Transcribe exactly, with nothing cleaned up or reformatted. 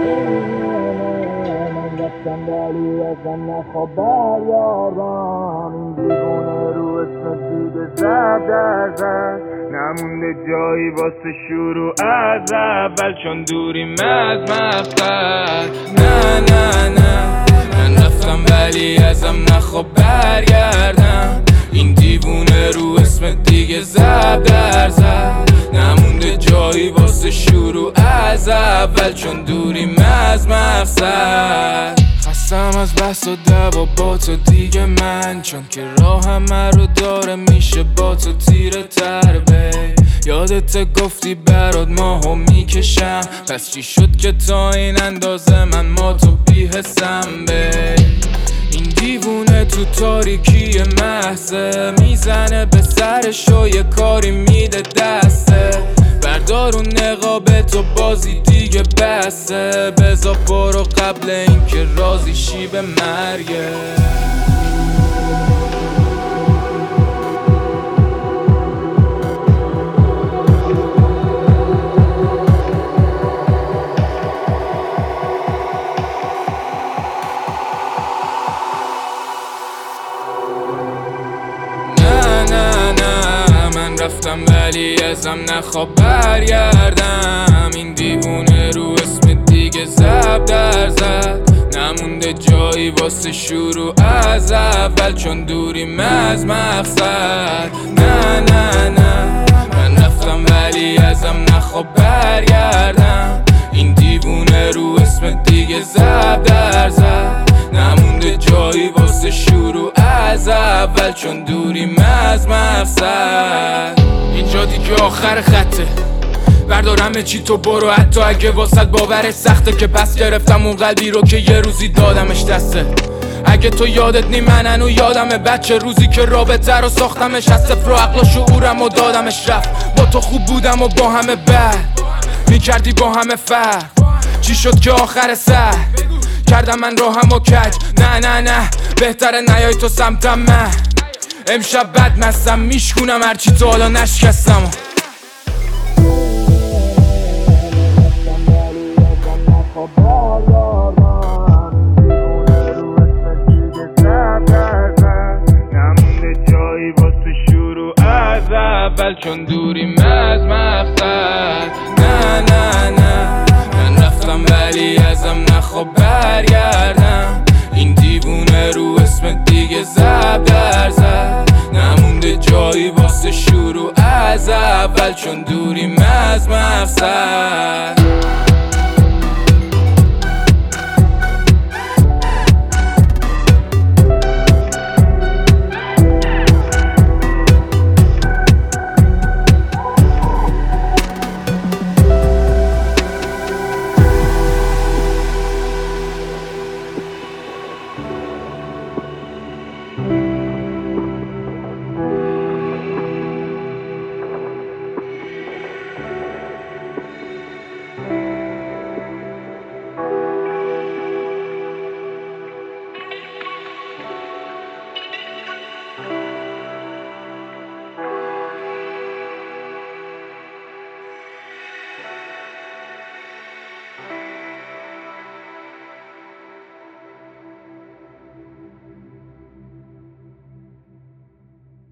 من رفتم ولی ازم نخوا برگردم. این دیوونه رو اسم دیگه زد در زد، نمونده جایی واسه شروع از اول، چون دوریم از مقصد. نه نه نه من رفتم ولی ازم نخوا برگردم. این دیوونه رو اسم دیگه زد در زد، نمونده جایی واسه شروع از اول، چون دوریم از مقصد. خستم از بحث و دعوا با تو دیگه من، چون که راه همه رو داره میشه با تو تیره تر بی. یادت گفتی برات ماهو میکشم، پس چی شد که تا این اندازه من ما تو بی‌حسم بی. این دیوونه تو تاریکی محضه میزنه به سرش و یه کاری میده دسته. بردار اون نقابه تو بازی دیگه بسته، بذار برو قبل اینکه راضی شی به مرگه. رفتم ولی ازم نخوا برگردم. این دیوونه رو اسم دیگه زب در زد، نمونده جایی واسه شروع از اول، چون دوریم از مقصد. نه نه نه من رفتم ولی ازم نخوا برگردم. این دیوونه رو اسم دیگه زب در زد، نمونده جایی واسه شروع از اول، چون دوریم از مقصد. اینجا دیگه آخر خطه، بردار همه چی تو برو، حتی اگه واسط باورت سخته، که پس گرفتم اون قلبی رو که یه روزی دادمش دسته. اگه تو یادت نی من هنو یادمه بچه روزی که رابطه رو ساختمش، از صفر و عقل و شعورم و دادمش رفت. با تو خوب بودم و با همه بد میکردی با همه فرق، چی شد که آخر سر کردم من راهم و کج. نه نه نه بهتره نیای تو سمتم، من امشب بد مستم میشکونم هرچی تو حالا نشکستم. نمونده جایی واسه شروع از اول، چون دوریم از مقصد. نه نه نه من رفتم ولی ازم نخوا برگردم. این دیوونه رو اسم دیگه زب در زد، نمونده جایی واسه شروع از اول، چون دوریم از مقصد.